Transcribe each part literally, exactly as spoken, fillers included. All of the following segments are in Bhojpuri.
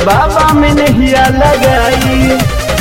बाबा में नहिया लगाई।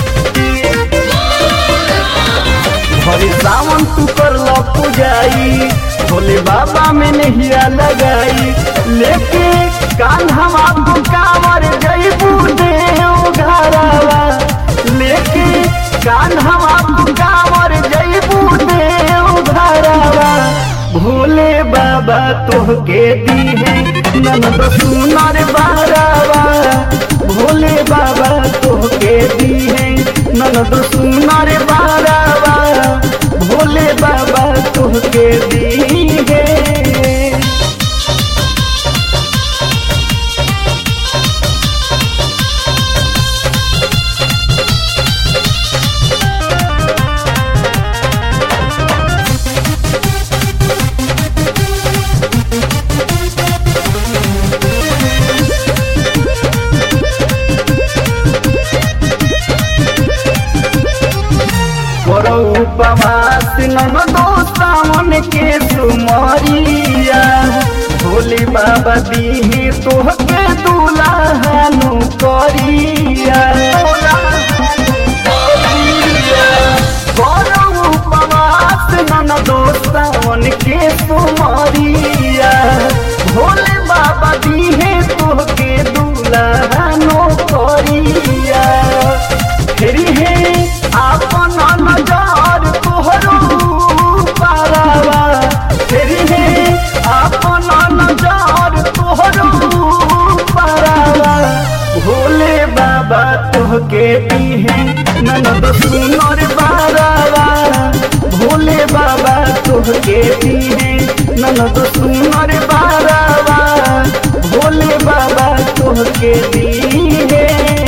भरे सावन तू कर लो पूजाई, भोले बाबा में नहिया लगाई। लेके कान्हा आपको कांवर जईबू देव घरवा, लेके कान्हा आपको कांवर जईबू देव घरवा। भोले बाबा तोहके दी है ननद सुनर बारवा, भोले बाबा तोहके दी है ननद सुनर बारवा, भोले बाबा तोहके दी है। उपवास ननदो सावन के सुमरिया, भोले बाबा दीहे तोहके दुल्हनु करिया। उपवास ननदो सावन के सुमरिया, भोले बाबा दीहे तोहके दुल्हनु करिया। फिर है आपन नजर तोहरो पारवा, फिर है आपन नजर तोहरो पारवा। भोले बाबा तोहके दी है ननद सुनर बारवा, भोले बाबा तोहके दी है ननद सुनर बारवा, भोले बाबा तोहके दी है।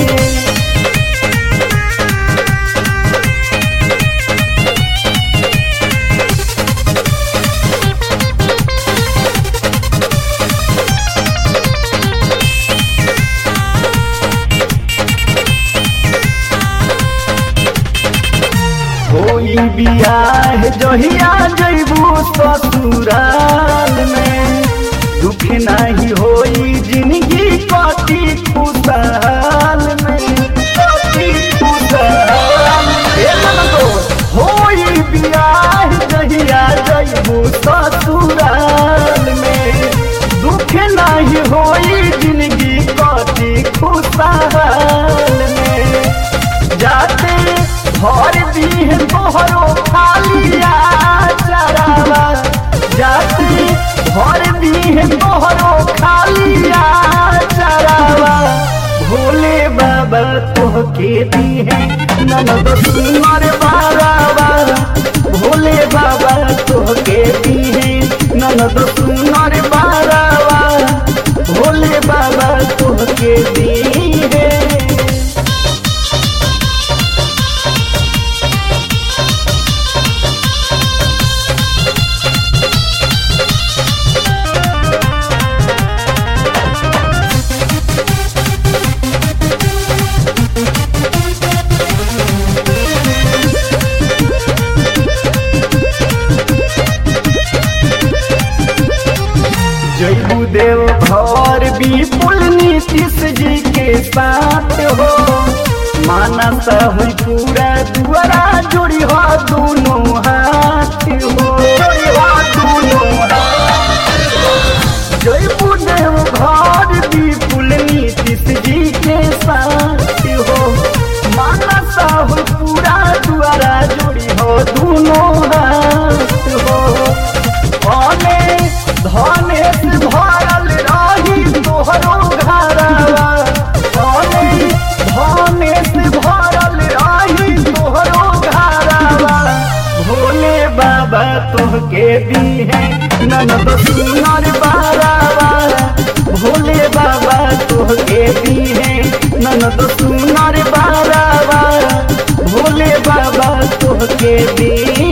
कोई बियाह जहिया जइबू ससुराल में, दुख नहीं होई जिंदगी कटी खुशहाल में, कटी खुशहाल। होई बियाह जहिया जइबू ससुराल में, दुख नहीं होई जिंदगी कटी खुशहाल में। जाते भर दी है तोहरो खालिया चरावा, जाते भर दी है तोहरो खालिया चरावा। भोले बाबा तोहके दी है ननद सुनर बारवा, भोले बाबा तोहके दी है ननद सुनर बारवा, भोले बाबा तोहके दी है। जयबू देव घर विपुल नीतीश जी के साथ हो, मानस हुई पूरा दुआरा जोड़ी हो दोनों हाथ हो, जोड़ी हो दोनों हाथ। जयबू देव घर विपुल नीतीश जी के साथ हो, मानस हुई पूरा दुआरा जोड़ी हो दोनों हाथ हो। धनेश भरल रही तोहरो घरवा, धनेश भरल रही तोहरो घरवा। भोले बाबा तोहके दी है ननद सुनर बारवा, भोले बाबा तोहके दी है ननद सुनर बारवा, भोले बाबा तोहके दी